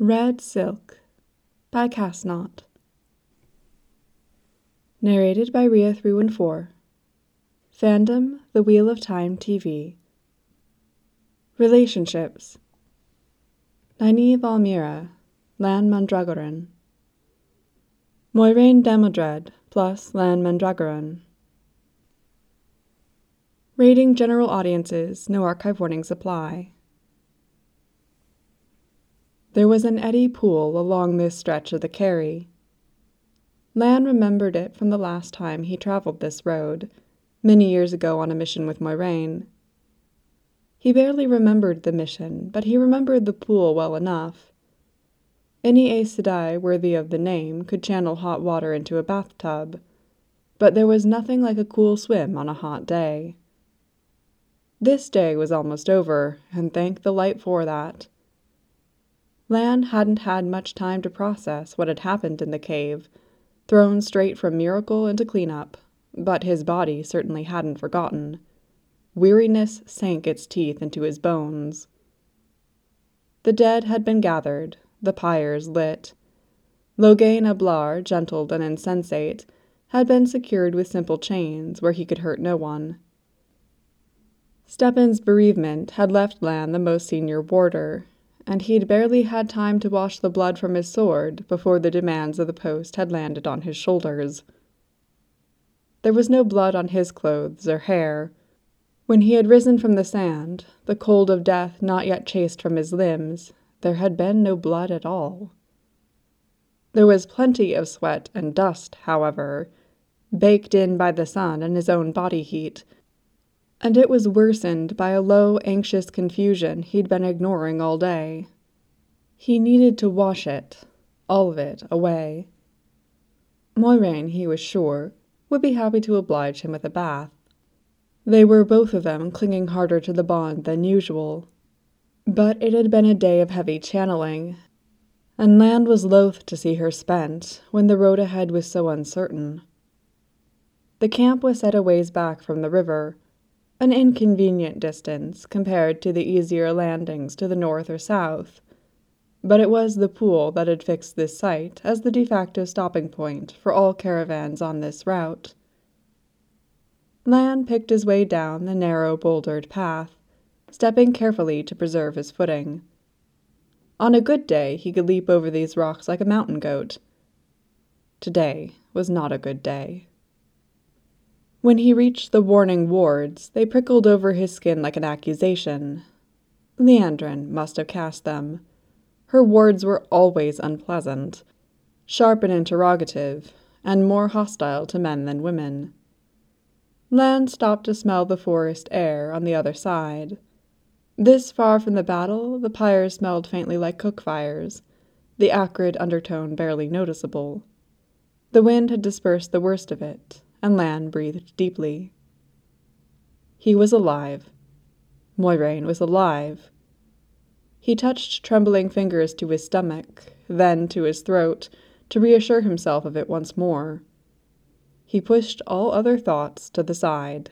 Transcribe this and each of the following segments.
Red Silk by Castnot. Narrated by Ria314. Fandom, The Wheel of Time TV. Relationships. Nynaeve Almira, Lan Mandragoran. Moiraine Damodred plus Lan Mandragoran. Rating general audiences, no archive warnings apply. There was an eddy pool along this stretch of the Kerry. Lan remembered it from the last time he traveled this road, many years ago on a mission with Moiraine. He barely remembered the mission, but he remembered the pool well enough. Any Aes Sedai worthy of the name could channel hot water into a bathtub, but there was nothing like a cool swim on a hot day. This day was almost over, and thank the light for that. Lan hadn't had much time to process what had happened in the cave, thrown straight from miracle into cleanup, but his body certainly hadn't forgotten. Weariness sank its teeth into his bones. The dead had been gathered, the pyres lit. Logain Ablar, gentle and insensate, had been secured with simple chains where he could hurt no one. Steppen's bereavement had left Lan the most senior warder, and he'd barely had time to wash the blood from his sword before the demands of the post had landed on his shoulders. There was no blood on his clothes or hair. When he had risen from the sand, the cold of death not yet chased from his limbs, there had been no blood at all. There was plenty of sweat and dust, however, baked in by the sun and his own body heat, and it was worsened by a low, anxious confusion he'd been ignoring all day. He needed to wash it, all of it, away. Moiraine, he was sure, would be happy to oblige him with a bath. They were both of them clinging harder to the bond than usual. But it had been a day of heavy channeling, and Lan was loath to see her spent when the road ahead was so uncertain. The camp was set a ways back from the river, an inconvenient distance compared to the easier landings to the north or south, but it was the pool that had fixed this site as the de facto stopping point for all caravans on this route. Lan picked his way down the narrow bouldered path, stepping carefully to preserve his footing. On a good day, he could leap over these rocks like a mountain goat. Today was not a good day. When he reached the warning wards, they prickled over his skin like an accusation. Liandrin must have cast them. Her words were always unpleasant, sharp and interrogative, and more hostile to men than women. Lan stopped to smell the forest air on the other side. This far from the battle, the pyres smelled faintly like cook fires, the acrid undertone barely noticeable. The wind had dispersed the worst of it, and Lan breathed deeply. He was alive. Moiraine was alive. He touched trembling fingers to his stomach, then to his throat, to reassure himself of it once more. He pushed all other thoughts to the side.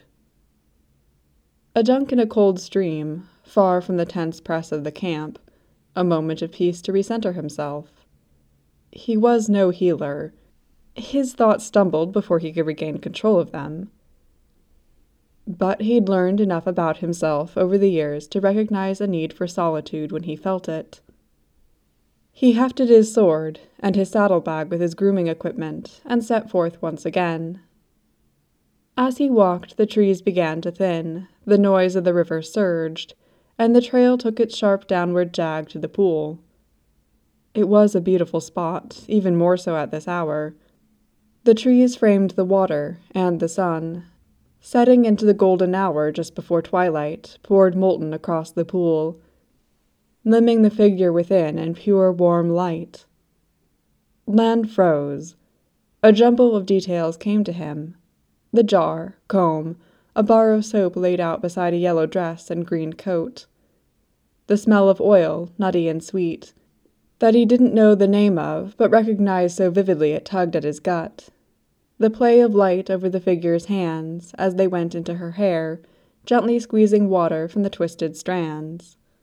A dunk in a cold stream, far from the tense press of the camp, a moment of peace to recenter himself. He was no healer. His thoughts stumbled before he could regain control of them. But he'd learned enough about himself over the years to recognize a need for solitude when he felt it. He hefted his sword and his saddlebag with his grooming equipment and set forth once again. As he walked, the trees began to thin, the noise of the river surged, and the trail took its sharp downward jag to the pool. It was a beautiful spot, even more so at this hour. The trees framed the water, and the sun, setting into the golden hour just before twilight, poured molten across the pool, limning the figure within in pure warm light. Lan froze. A jumble of details came to him. The jar, comb, a bar of soap laid out beside a yellow dress and green coat. The smell of oil, nutty and sweet, that he didn't know the name of, but recognized so vividly it tugged at his gut. The play of light over the figure's hands as they went into her hair, gently squeezing water from the twisted strands.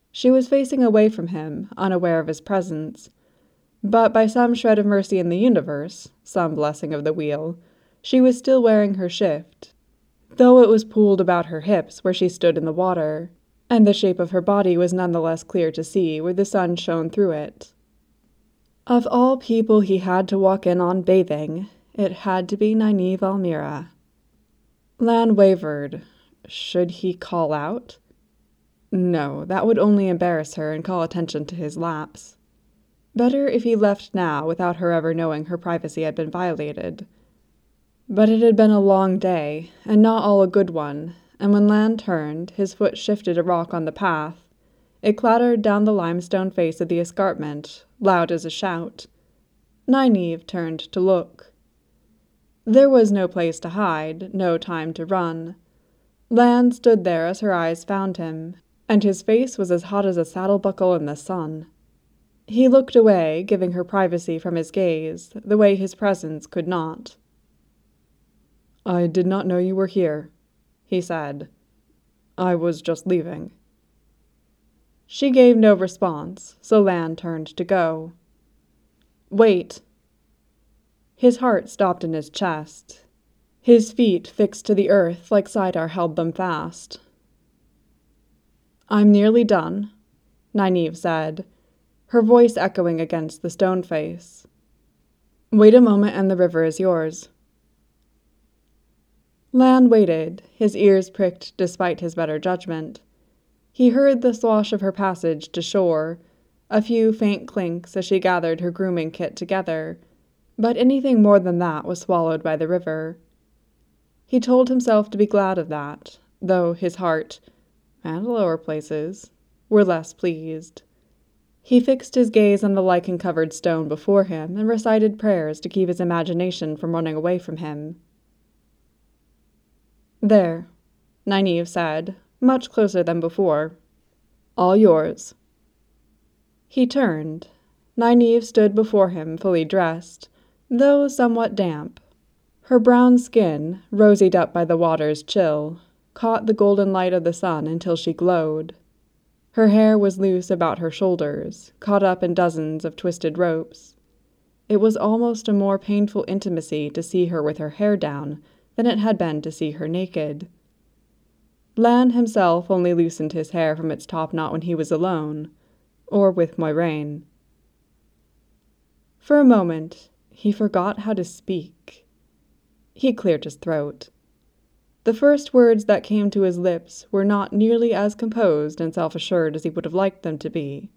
She was facing away from him, unaware of his presence. But by some shred of mercy in the universe, some blessing of the wheel, she was still wearing her shift, though it was pooled about her hips where she stood in the water, and the shape of her body was none the less clear to see where the sun shone through it. Of all people he had to walk in on bathing, it had to be Nynaeve Almira. Lan wavered. Should he call out? No, that would only embarrass her and call attention to his lapse. Better if he left now without her ever knowing her privacy had been violated. But it had been a long day, and not all a good one, and when Lan turned, his foot shifted a rock on the path. It clattered down the limestone face of the escarpment, loud as a shout. Nynaeve turned to look. There was no place to hide, no time to run. Lan stood there as her eyes found him, and his face was as hot as a saddle buckle in the sun. He looked away, giving her privacy from his gaze, the way his presence could not. "I did not know you were here," he said. "I was just leaving." She gave no response, so Lan turned to go. "Wait." His heart stopped in his chest. His feet fixed to the earth like Saidar held them fast. "I'm nearly done," Nynaeve said, her voice echoing against the stone face. "Wait a moment and the river is yours." Lan waited, his ears pricked despite his better judgment. He heard the swash of her passage to shore, a few faint clinks as she gathered her grooming kit together, but anything more than that was swallowed by the river. He told himself to be glad of that, though his heart, and lower places, were less pleased. He fixed his gaze on the lichen-covered stone before him and recited prayers to keep his imagination from running away from him. "There," Nynaeve said, much closer than before. "All yours." He turned. Nynaeve stood before him fully dressed, though somewhat damp. Her brown skin, rosied up by the water's chill, caught the golden light of the sun until she glowed. Her hair was loose about her shoulders, caught up in dozens of twisted ropes. It was almost a more painful intimacy to see her with her hair down than it had been to see her naked. Lan himself only loosened his hair from its topknot when he was alone, or with Moiraine. For a moment, he forgot how to speak. He cleared his throat. The first words that came to his lips were not nearly as composed and self-assured as he would have liked them to be.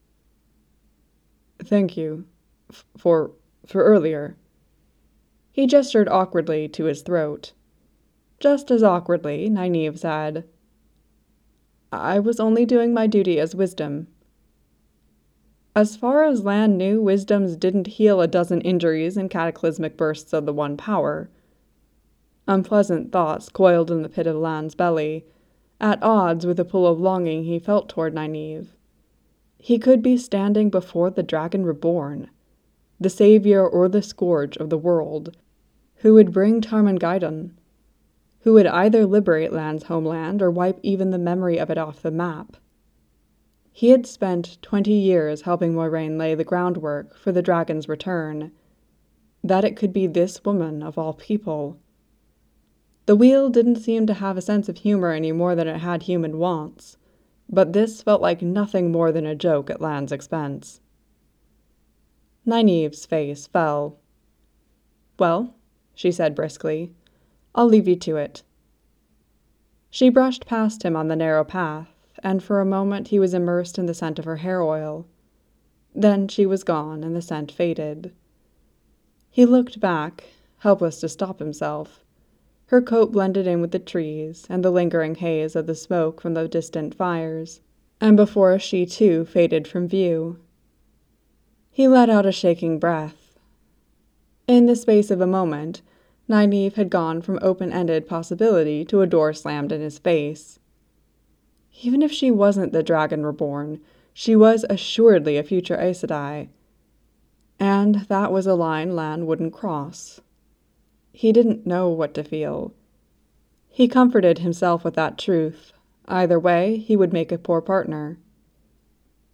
"Thank you. For earlier." He gestured awkwardly to his throat. Just as awkwardly, Nynaeve said, "I was only doing my duty as wisdom." As far as Lan knew, wisdoms didn't heal a dozen injuries in cataclysmic bursts of the One Power. Unpleasant thoughts coiled in the pit of Lan's belly, at odds with the pull of longing he felt toward Nynaeve. He could be standing before the Dragon Reborn, the savior or the scourge of the world, who would bring Tarmangaidon, who would either liberate Lan's homeland or wipe even the memory of it off the map. He had spent 20 years helping Moiraine lay the groundwork for the dragon's return. That it could be this woman, of all people. The wheel didn't seem to have a sense of humor any more than it had human wants, but this felt like nothing more than a joke at Lan's expense. Nynaeve's face fell. "Well," she said briskly, "I'll leave you to it." She brushed past him on the narrow path, and for a moment he was immersed in the scent of her hair oil. Then she was gone, and the scent faded. He looked back, helpless to stop himself. Her coat blended in with the trees and the lingering haze of the smoke from the distant fires, and before she too faded from view. He let out a shaking breath. In the space of a moment, Nynaeve had gone from open-ended possibility to a door slammed in his face. Even if she wasn't the Dragon Reborn, she was assuredly a future Aes Sedai. And that was a line Lan wouldn't cross. He didn't know what to feel. He comforted himself with that truth. Either way, he would make a poor partner.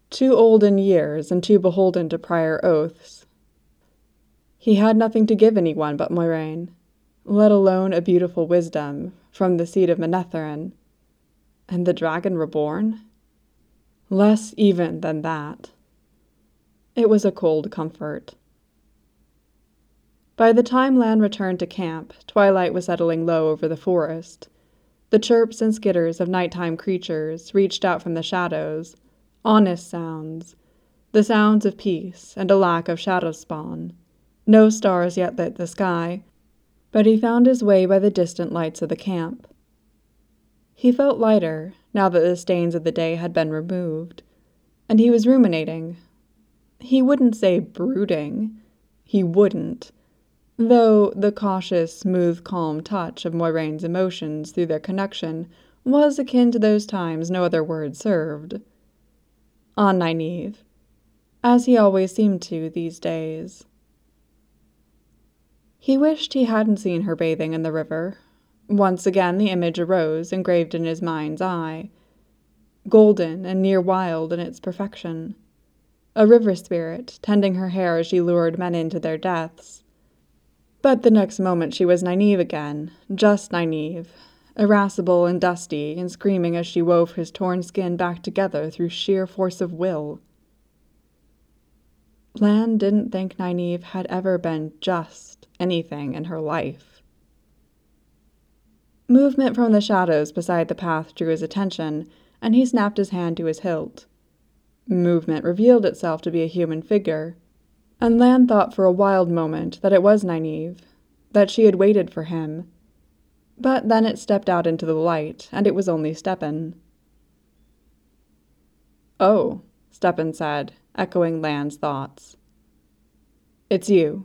too old in years and too beholden to prior oaths. He had nothing to give anyone but Moiraine, let alone a beautiful wisdom from the seed of Manetheren. And the dragon reborn? Less even than that. It was a cold comfort. By the time Lan returned to camp, twilight was settling low over the forest. The chirps and skitters of nighttime creatures reached out from the shadows, honest sounds, the sounds of peace and a lack of shadow spawn. No stars yet lit the sky, but he found his way by the distant lights of the camp. He felt lighter, now that the stains of the day had been removed, and he was ruminating. He wouldn't say brooding. He wouldn't, though the cautious, smooth, calm touch of Moiraine's emotions through their connection was akin to those times no other word served. On Nynaeve, as he always seemed to these days. He wished he hadn't seen her bathing in the river. Once again the image arose, engraved in his mind's eye, golden and near wild in its perfection. A river spirit, tending her hair as she lured men into their deaths. But the next moment she was Nynaeve again, just Nynaeve, irascible and dusty, and screaming as she wove his torn skin back together through sheer force of will. Lan didn't think Nynaeve had ever been just anything in her life. Movement from the shadows beside the path drew his attention, and he snapped his hand to his hilt. Movement revealed itself to be a human figure, and Lan thought for a wild moment that it was Nynaeve, that she had waited for him. But then it stepped out into the light, and it was only Stepan. "Oh," Stepan said, echoing Lan's thoughts. "It's you."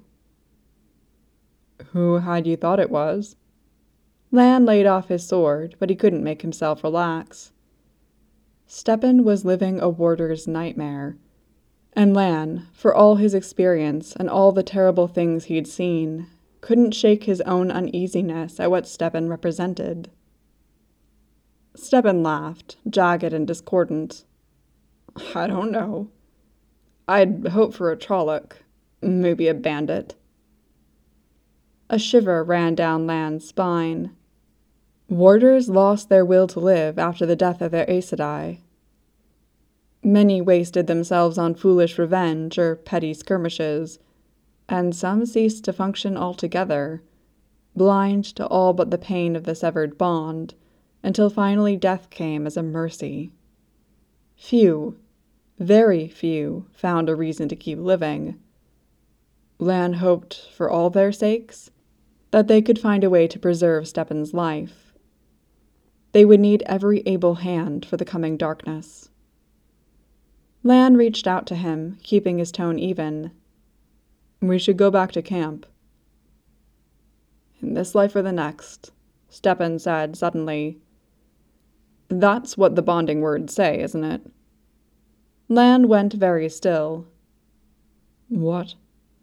"Who had you thought it was?" Lan laid off his sword, but he couldn't make himself relax. Stepan was living a warder's nightmare, and Lan, for all his experience and all the terrible things he'd seen, couldn't shake his own uneasiness at what Stepan represented. Stepan laughed, jagged and discordant. "I don't know. I'd hope for a Trolloc, maybe a bandit." A shiver ran down Lan's spine. Warders lost their will to live after the death of their Aes Sedai. Many wasted themselves on foolish revenge or petty skirmishes, and some ceased to function altogether, blind to all but the pain of the severed bond, until finally death came as a mercy. Few, very few, found a reason to keep living. Lan hoped, for all their sakes, that they could find a way to preserve Stepan's life. They would need every able hand for the coming darkness. Lan reached out to him, keeping his tone even. "We should go back to camp." "In this life or the next," Stepan said suddenly. "That's what the bonding words say, isn't it?" Lan went very still. "What?"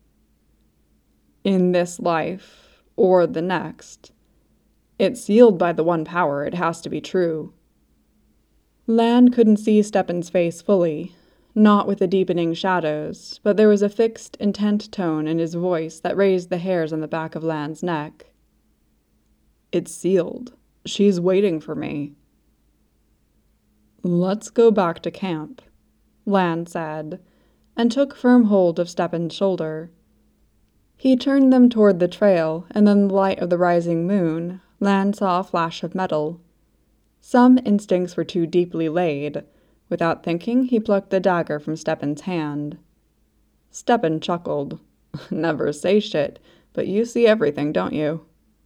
"In this life, or the next. It's sealed by the one power, it has to be true." Lan couldn't see Stepan's face fully, not with the deepening shadows, but there was a fixed, intent tone in his voice that raised the hairs on the back of Lan's neck. "It's sealed. She's waiting for me." "Let's go back to camp," Lan said, and took firm hold of Stepan's shoulder. He turned them toward the trail, and in the light of the rising moon, Lan saw a flash of metal. Some instincts were too deeply laid. Without thinking, he plucked the dagger from Stepan's hand. Stepan chuckled. "Never say shit, but you see everything, don't you?"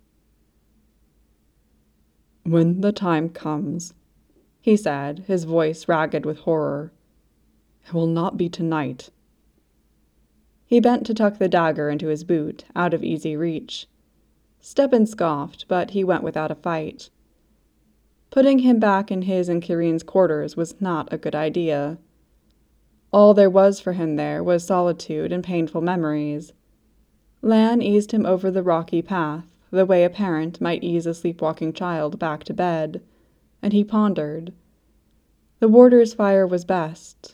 "When the time comes," he said, his voice ragged with horror, "it will not be tonight." He bent to tuck the dagger into his boot, out of easy reach. Stepan scoffed, but he went without a fight. Putting him back in his and Kirine's quarters was not a good idea. All there was for him there was solitude and painful memories. Lan eased him over the rocky path, the way a parent might ease a sleepwalking child back to bed, and he pondered. The warder's fire was best.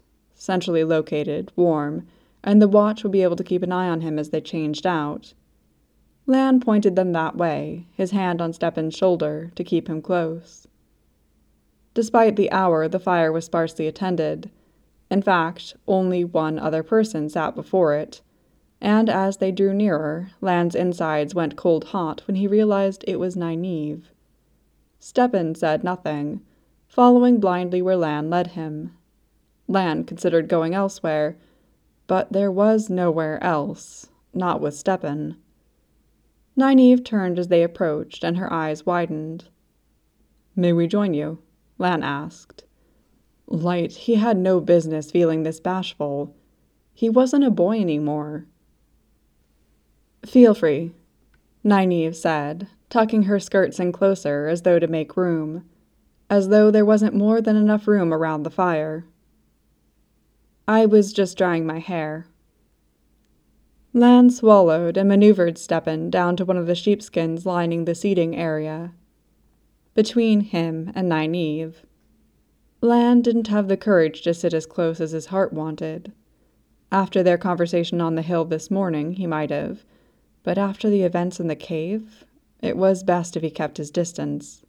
centrally located, warm, and the watch would be able to keep an eye on him as they changed out. Lan pointed them that way, his hand on Stepan's shoulder to keep him close. Despite the hour, the fire was sparsely attended. In fact, only one other person sat before it, and as they drew nearer, Lan's insides went cold hot when he realized it was Nynaeve. Stepan said nothing, following blindly where Lan led him. Lan considered going elsewhere, but there was nowhere else, not with Stepan. Nynaeve turned as they approached, and her eyes widened. "May we join you?" Lan asked. Light, he had no business feeling this bashful. He wasn't a boy anymore. "Feel free," Nynaeve said, tucking her skirts in closer as though to make room, as though there wasn't more than enough room around the fire. "I was just drying my hair." Lan swallowed and maneuvered Stepan down to one of the sheepskins lining the seating area. Between him and Nynaeve, Lan didn't have the courage to sit as close as his heart wanted. After their conversation on the hill this morning, he might have, but after the events in the cave, it was best if he kept his distance.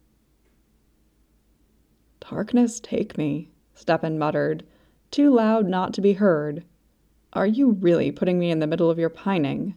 "Darkness take me," Stepan muttered, too loud not to be heard. "Are you really putting me in the middle of your pining?"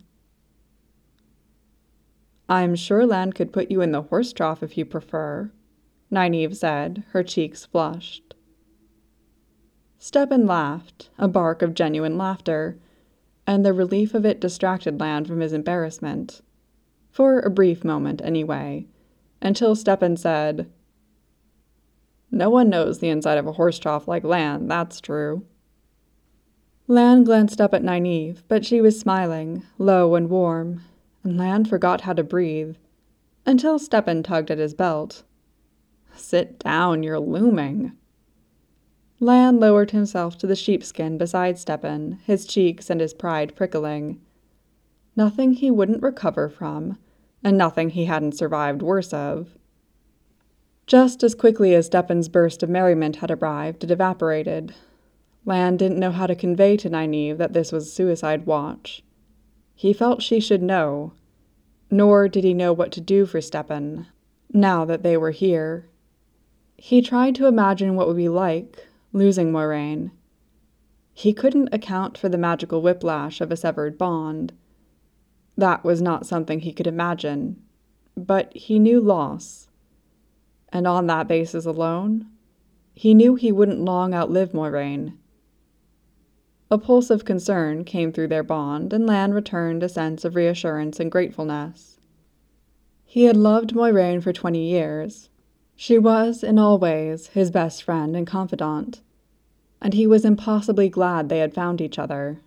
"I'm sure Lan could put you in the horse trough if you prefer," Nynaeve said, her cheeks flushed. Stepan laughed, a bark of genuine laughter, and the relief of it distracted Lan from his embarrassment. For a brief moment, anyway, until Stepan said, "No one knows the inside of a horse trough like Lan, that's true." Lan glanced up at Nynaeve, but she was smiling, low and warm, and Lan forgot how to breathe, until Stepan tugged at his belt. "Sit down, you're looming." Lan lowered himself to the sheepskin beside Stepan, his cheeks and his pride prickling. Nothing he wouldn't recover from, and nothing he hadn't survived worse of. Just as quickly as Stepan's burst of merriment had arrived, it evaporated. Lan didn't know how to convey to Nynaeve that this was suicide watch. He felt she should know, nor did he know what to do for Stepan, now that they were here. He tried to imagine what it would be like, losing Moiraine. He couldn't account for the magical whiplash of a severed bond. That was not something he could imagine, but he knew loss. And on that basis alone, he knew he wouldn't long outlive Moiraine. A pulse of concern came through their bond, and Lan returned a sense of reassurance and gratefulness. He had loved Moiraine for 20 years. She was, in all ways, his best friend and confidant, and he was impossibly glad they had found each other.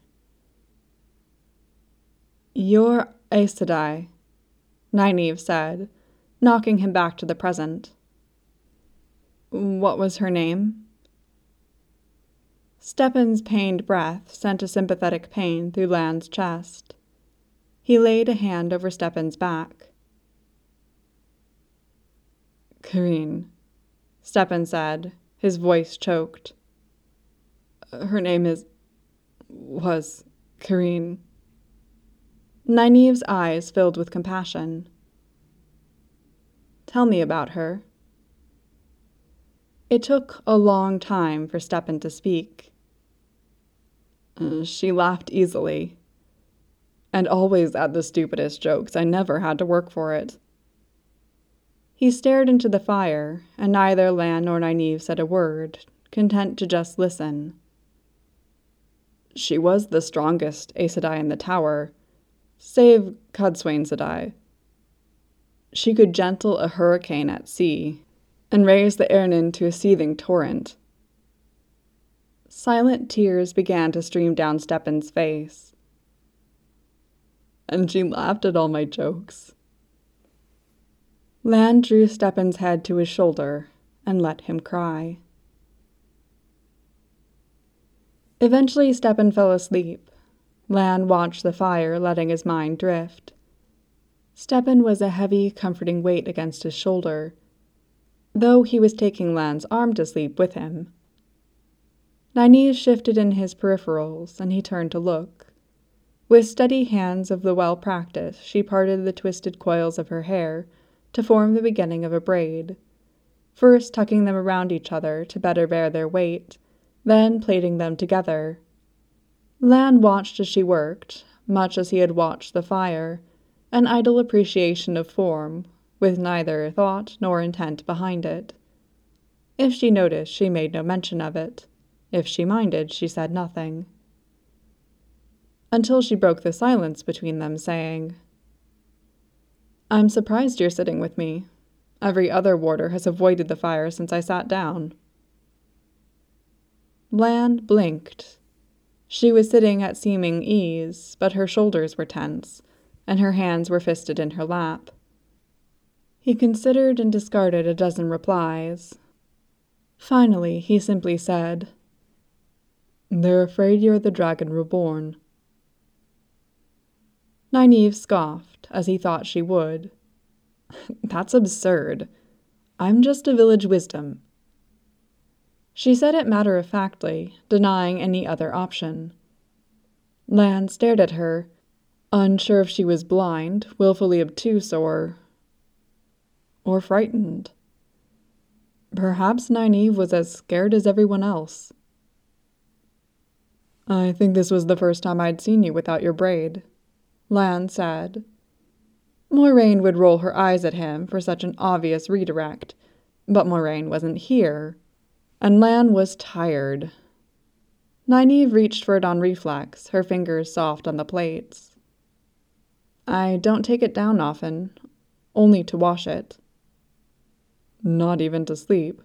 "You're Aes Sedai," Nynaeve said, knocking him back to the present. "What was her name?" Stepan's pained breath sent a sympathetic pain through Lan's chest. He laid a hand over Stepan's back. "Kareen," Stepan said, his voice choked. "Her name was Kareen." Nynaeve's eyes filled with compassion. "Tell me about her." It took a long time for Stepan to speak. "She laughed easily, and always at the stupidest jokes. I never had to work for it." He stared into the fire, and neither Lan nor Nynaeve said a word, content to just listen. "She was the strongest Aes Sedai in the tower, save Cadsuane Sedai. She could gentle a hurricane at sea, and raise the Eärnin to a seething torrent." Silent tears began to stream down Stepan's face. "And she laughed at all my jokes." Lan drew Stepan's head to his shoulder and let him cry. Eventually Stepan fell asleep. Lan watched the fire, letting his mind drift. Stepan was a heavy, comforting weight against his shoulder, though he was taking Lan's arm to sleep with him. Nynaeve shifted in his peripherals, and he turned to look. With steady hands of the well-practiced, she parted the twisted coils of her hair to form the beginning of a braid, first tucking them around each other to better bear their weight, then plaiting them together. Lan watched as she worked, much as he had watched the fire, an idle appreciation of form, with neither thought nor intent behind it. If she noticed, she made no mention of it. If she minded, she said nothing. Until she broke the silence between them, saying, "I'm surprised you're sitting with me. Every other warder has avoided the fire since I sat down." Lan blinked. She was sitting at seeming ease, but her shoulders were tense, and her hands were fisted in her lap. He considered and discarded a dozen replies. Finally, he simply said, "They're afraid you're the Dragon Reborn." Nynaeve scoffed, as he thought she would. "That's absurd. I'm just a village wisdom." She said it matter-of-factly, denying any other option. Lan stared at her, unsure if she was blind, willfully obtuse, or frightened. Perhaps Nynaeve was as scared as everyone else. "I think this was the first time I'd seen you without your braid," Lan said. Moiraine would roll her eyes at him for such an obvious redirect, but Moiraine wasn't here, and Lan was tired. Nynaeve reached for it on reflex, her fingers soft on the plaits. "I don't take it down often, only to wash it." "Not even to sleep?"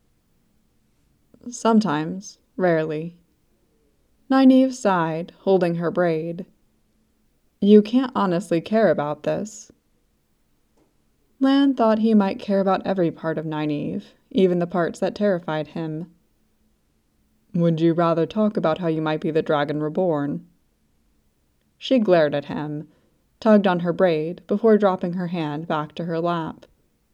"Sometimes, rarely." Nynaeve sighed, holding her braid. "You can't honestly care about this." Lan thought he might care about every part of Nynaeve, even the parts that terrified him. "Would you rather talk about how you might be the Dragon Reborn?" She glared at him, tugged on her braid before dropping her hand back to her lap.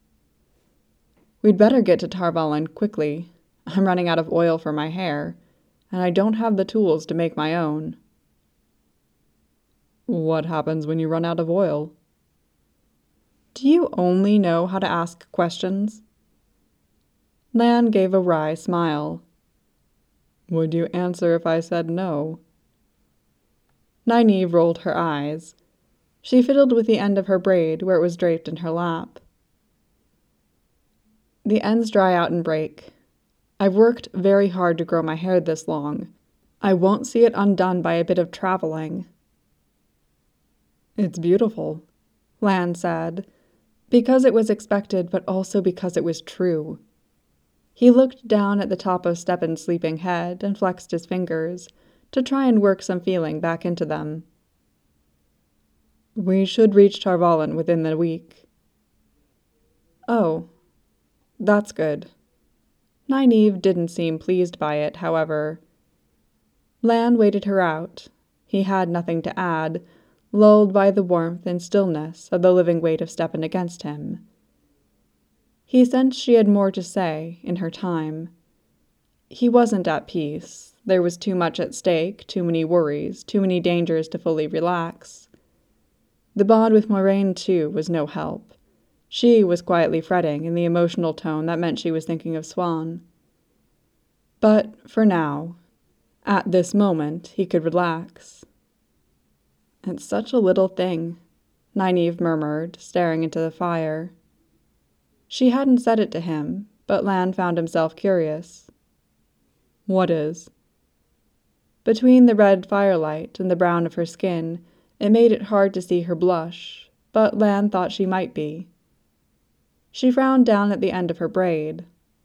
"We'd better get to Tar Valon quickly. I'm running out of oil for my hair, and I don't have the tools to make my own." "What happens when you run out of oil?" "Do you only know how to ask questions?" Lan gave a wry smile. "Would you answer if I said no?" Nynaeve rolled her eyes. She fiddled with the end of her braid where it was draped in her lap. "The ends dry out and break. I've worked very hard to grow my hair this long. I won't see it undone by a bit of traveling." "It's beautiful," Lan said, because it was expected but also because it was true. He looked down at the top of Steppen's sleeping head and flexed his fingers to try and work some feeling back into them. "We should reach Tar Valon within the week." "Oh, that's good." Nynaeve didn't seem pleased by it, however. Lan waited her out. He had nothing to add, lulled by the warmth and stillness of the living weight of Steppen against him. He sensed she had more to say, in her time. He wasn't at peace. There was too much at stake, too many worries, too many dangers to fully relax. The bond with Moiraine, too, was no help. She was quietly fretting in the emotional tone that meant she was thinking of Siuan. But, for now, at this moment, he could relax. "It's such a little thing," Nynaeve murmured, staring into the fire. She hadn't said it to him, but Lan found himself curious. "What is?" Between the red firelight and the brown of her skin, it made it hard to see her blush, but Lan thought she might be. She frowned down at the end of her braid.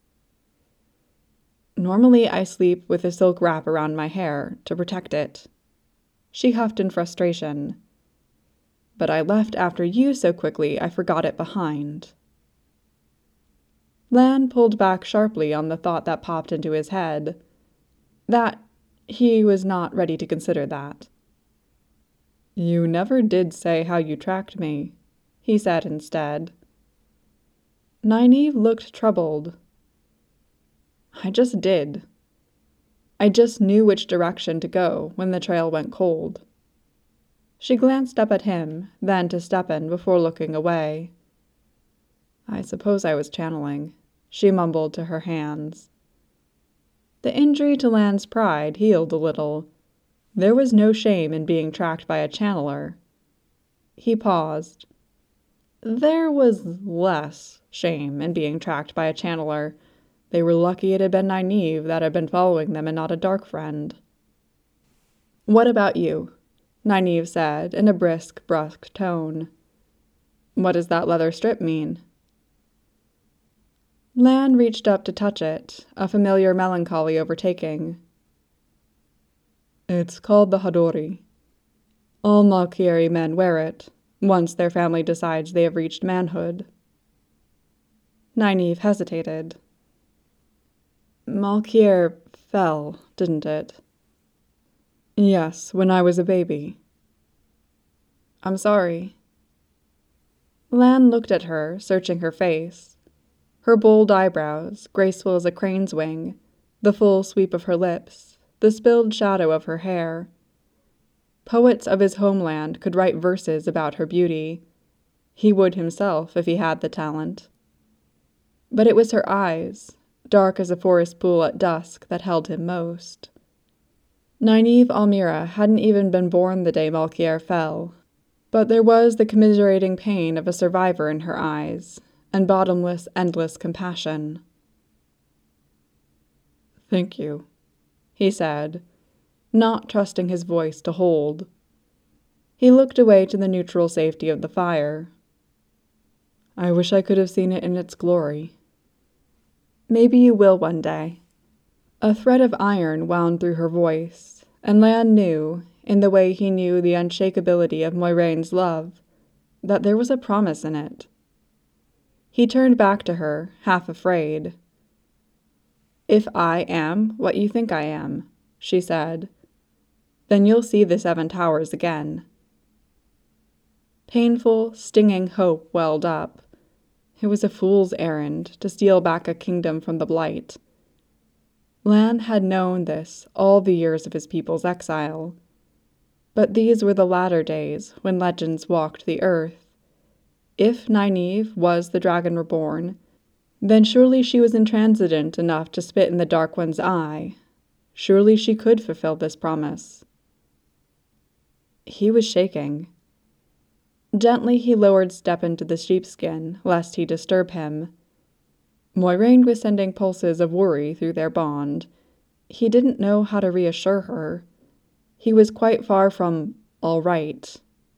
"Normally I sleep with a silk wrap around my hair to protect it." She huffed in frustration. "But I left after you so quickly I forgot it behind." Lan pulled back sharply on the thought that popped into his head. That he was not ready to consider that. "You never did say how you tracked me," he said instead. Nynaeve looked troubled. "I just did. I just knew which direction to go when the trail went cold. She glanced up at him, then to Stepan before looking away. I suppose I was channeling, she mumbled to her hands. The injury to Lan's pride healed a little. There was no shame in being tracked by a channeler. He paused. There was less shame in being tracked by a channeler. They were lucky it had been Nynaeve that had been following them and not a dark friend. What about you? Nynaeve said in a brisk, brusque tone. What does that leather strip mean? Lan reached up to touch it, a familiar melancholy overtaking. It's called the Hadori. All Malkieri men wear it, once their family decides they have reached manhood. Nynaeve hesitated. Malkier fell, didn't it? Yes, when I was a baby. I'm sorry. Lan looked at her, searching her face. Her bold eyebrows, graceful as a crane's wing, the full sweep of her lips, the spilled shadow of her hair. Poets of his homeland could write verses about her beauty. He would himself if he had the talent. But it was her eyes, dark as a forest pool at dusk, that held him most. Nynaeve Almira hadn't even been born the day Malkier fell, but there was the commiserating pain of a survivor in her eyes, and bottomless, endless compassion. Thank you, he said, not trusting his voice to hold. He looked away to the neutral safety of the fire. I wish I could have seen it in its glory. Maybe you will one day. A thread of iron wound through her voice, and Lan knew, in the way he knew the unshakability of Moiraine's love, that there was a promise in it. He turned back to her, half afraid. If I am what you think I am, she said, then you'll see the 7 Towers again. Painful, stinging hope welled up. It was a fool's errand to steal back a kingdom from the Blight. Lan had known this all the years of his people's exile. But these were the latter days when legends walked the earth. If Nynaeve was the Dragon Reborn, then surely she was intransigent enough to spit in the Dark One's eye. Surely she could fulfill this promise. He was shaking. Gently he lowered Stepan to the sheepskin, lest he disturb him. Moiraine was sending pulses of worry through their bond. He didn't know how to reassure her. He was quite far from all right.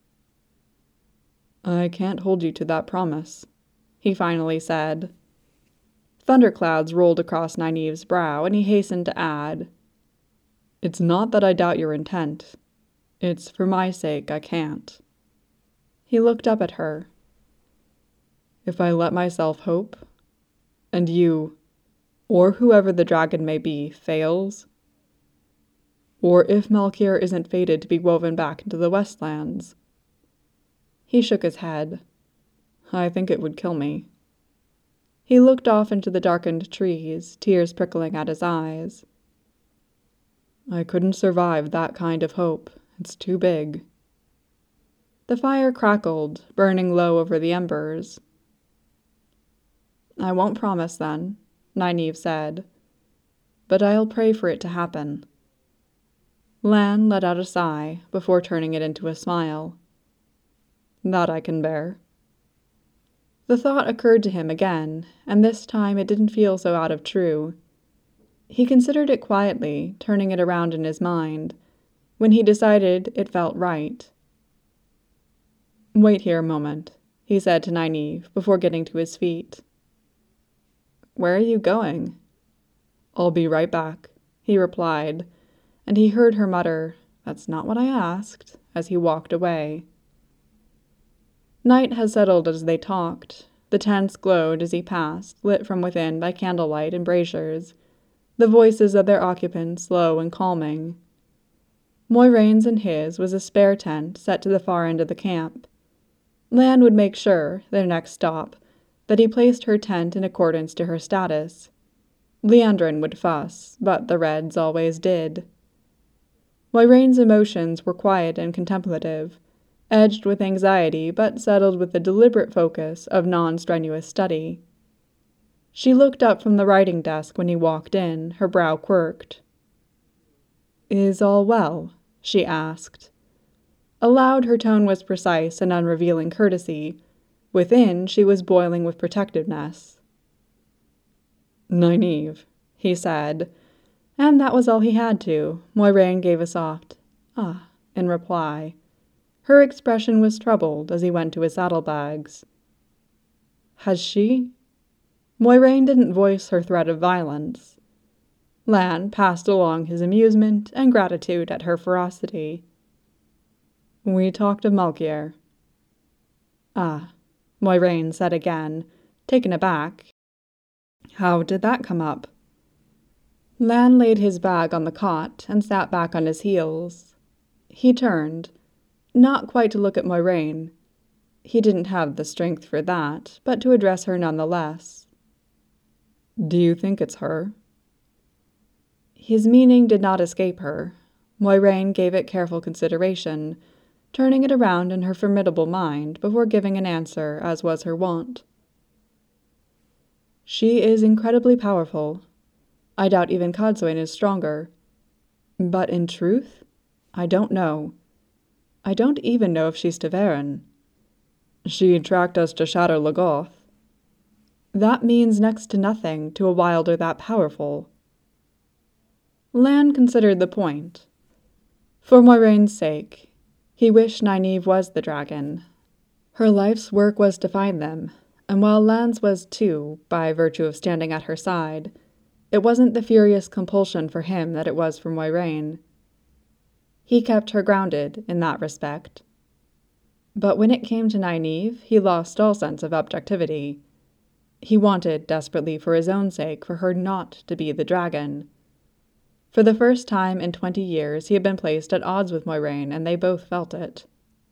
I can't hold you to that promise, he finally said. Thunderclouds rolled across Nynaeve's brow, and he hastened to add, It's not that I doubt your intent. It's for my sake I can't. He looked up at her. If I let myself hope, and you, or whoever the dragon may be, fails, or if Malkier isn't fated to be woven back into the Westlands. He shook his head. I think it would kill me. He looked off into the darkened trees, tears prickling at his eyes. I couldn't survive that kind of hope. It's too big. The fire crackled, burning low over the embers. I won't promise then, Nynaeve said, but I'll pray for it to happen. Lan let out a sigh before turning it into a smile. That I can bear. The thought occurred to him again, and this time it didn't feel so out of true. He considered it quietly, turning it around in his mind, when he decided it felt right. Wait here a moment, he said to Nynaeve before getting to his feet. Where are you going? I'll be right back, he replied, and he heard her mutter, That's not what I asked, as he walked away. Night had settled as they talked. The tents glowed as he passed, lit from within by candlelight and braziers, the voices of their occupants low and calming. Moiraine's and his was a spare tent set to the far end of the camp. Lan would make sure, their next stop, that he placed her tent in accordance to her status. Leandrin would fuss, but the Reds always did. Moiraine's emotions were quiet and contemplative, edged with anxiety but settled with the deliberate focus of non-strenuous study. She looked up from the writing desk when he walked in, her brow quirked. "Is all well?" she asked. Aloud, her tone was precise and unrevealing courtesy. Within, she was boiling with protectiveness. "Nynaeve," he said, and that was all he had to. Moiraine gave a soft "ah" in reply. Her expression was troubled as he went to his saddlebags. "Has she?" Moiraine didn't voice her threat of violence. Lan passed along his amusement and gratitude at her ferocity. "We talked of Malkier." "Ah," Moiraine said again, taken aback. "How did that come up?" Lan laid his bag on the cot and sat back on his heels. He turned, not quite to look at Moiraine. He didn't have the strength for that, but to address her nonetheless. "Do you think it's her?" His meaning did not escape her. Moiraine gave it careful consideration, turning it around in her formidable mind before giving an answer as was her wont. "She is incredibly powerful. I doubt even Cadsuane is stronger. But in truth, I don't know. I don't even know if she's Ta'veren. She tracked us to Shadar Logoth. That means next to nothing to a wilder that powerful." Lan considered the point. For Moiraine's sake, he wished Nynaeve was the dragon. Her life's work was to find them, and while Lan's was too, by virtue of standing at her side, it wasn't the furious compulsion for him that it was for Moiraine. He kept her grounded in that respect. But when it came to Nynaeve, he lost all sense of objectivity. He wanted desperately for his own sake for her not to be the dragon. For the first time in 20 years, he had been placed at odds with Moiraine, and they both felt it.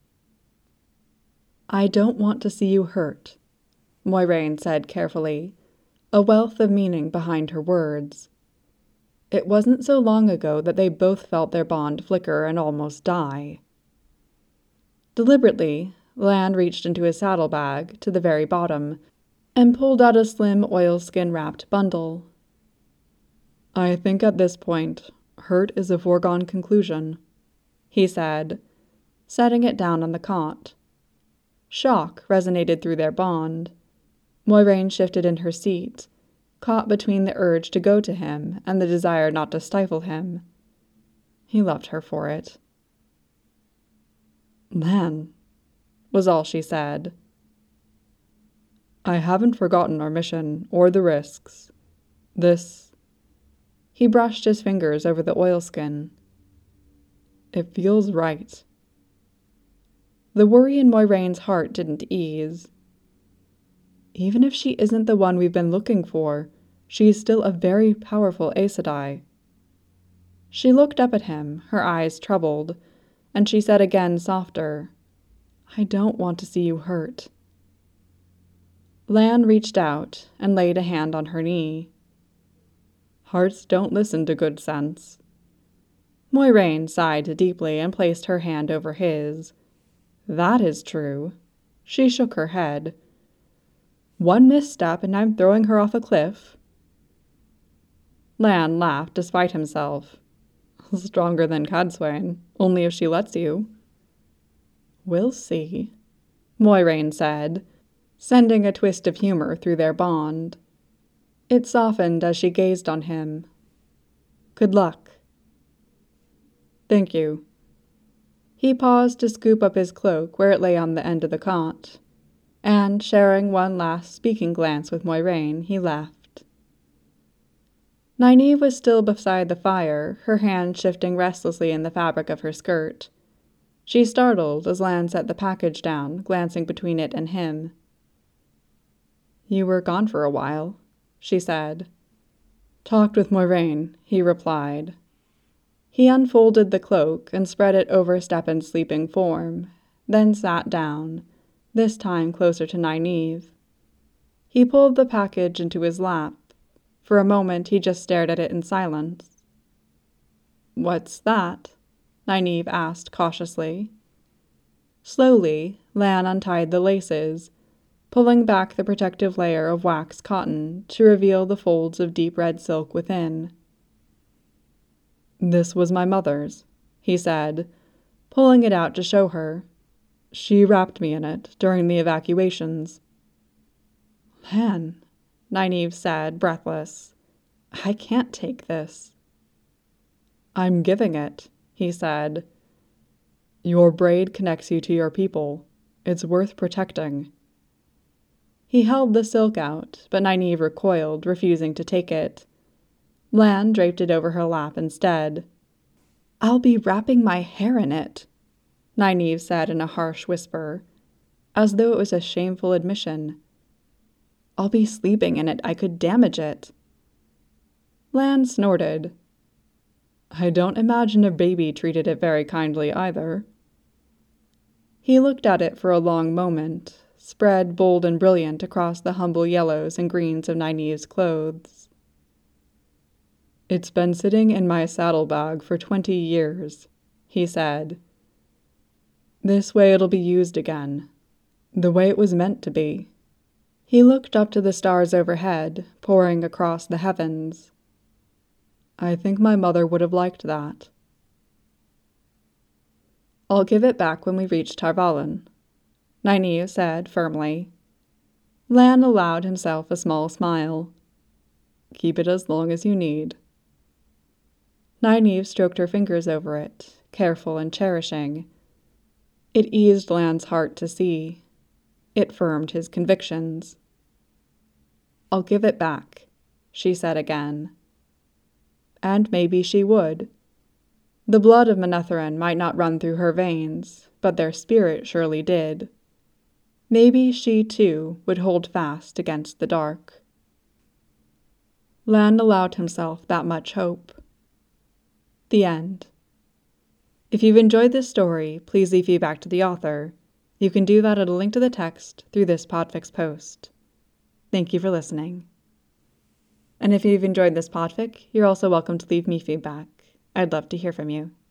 "I don't want to see you hurt," Moiraine said carefully, a wealth of meaning behind her words. It wasn't so long ago that they both felt their bond flicker and almost die. Deliberately, Lan reached into his saddlebag, to the very bottom, and pulled out a slim oilskin-wrapped bundle. "I think at this point, hurt is a foregone conclusion," he said, setting it down on the cot. Shock resonated through their bond. Moiraine shifted in her seat, caught between the urge to go to him and the desire not to stifle him. He loved her for it. "Lan," was all she said. "I haven't forgotten our mission or the risks. This..." He brushed his fingers over the oilskin. "It feels right." The worry in Moiraine's heart didn't ease. Even if she isn't the one we've been looking for, she is still a very powerful Aes Sedai. She looked up at him, her eyes troubled, and she said again softer, "I don't want to see you hurt." Lan reached out and laid a hand on her knee. "Hearts don't listen to good sense." Moiraine sighed deeply and placed her hand over his. "That is true." She shook her head. "One misstep and I'm throwing her off a cliff." Lan laughed despite himself. "Stronger than Cadsuane, only if she lets you." "We'll see," Moiraine said, sending a twist of humor through their bond. It softened as she gazed on him. "Good luck." "Thank you." He paused to scoop up his cloak where it lay on the end of the cot, and, sharing one last speaking glance with Moiraine, he left. Nynaeve was still beside the fire, her hand shifting restlessly in the fabric of her skirt. She startled as Lan set the package down, glancing between it and him. "You were gone for a while," she said. "Talked with Moiraine," he replied. He unfolded the cloak and spread it over Stepan's sleeping form, then sat down, this time closer to Nynaeve. He pulled the package into his lap. For a moment, he just stared at it in silence. "What's that?" Nynaeve asked cautiously. Slowly, Lan untied the laces, pulling back the protective layer of wax cotton to reveal the folds of deep red silk within. "This was my mother's," he said, pulling it out to show her. "She wrapped me in it during the evacuations." "Lan," Nynaeve said, breathless, "I can't take this." "I'm giving it," he said. "Your braid connects you to your people. It's worth protecting." He held the silk out, but Nynaeve recoiled, refusing to take it. Lan draped it over her lap instead. "I'll be wrapping my hair in it," Nynaeve said in a harsh whisper, as though it was a shameful admission. "I'll be sleeping in it. I could damage it." Lan snorted. "I don't imagine a baby treated it very kindly either." He looked at it for a long moment, spread bold and brilliant across the humble yellows and greens of Nynaeve's clothes. "It's been sitting in my saddlebag for 20 years, he said. "This way it'll be used again, the way it was meant to be." He looked up to the stars overhead, pouring across the heavens. "I think my mother would have liked that." "I'll give it back when we reach Tar Valon," Nynaeve said firmly. Lan allowed himself a small smile. "Keep it as long as you need." Nynaeve stroked her fingers over it, careful and cherishing. It eased Lan's heart to see. It firmed his convictions. "I'll give it back," she said again. And maybe she would. The blood of Manetheren might not run through her veins, but their spirit surely did. Maybe she, too, would hold fast against the dark. Lan allowed himself that much hope. The end. If you've enjoyed this story, please leave feedback to the author. You can do that at a link to the text through this Podfix post. Thank you for listening. And if you've enjoyed this podfic, you're also welcome to leave me feedback. I'd love to hear from you.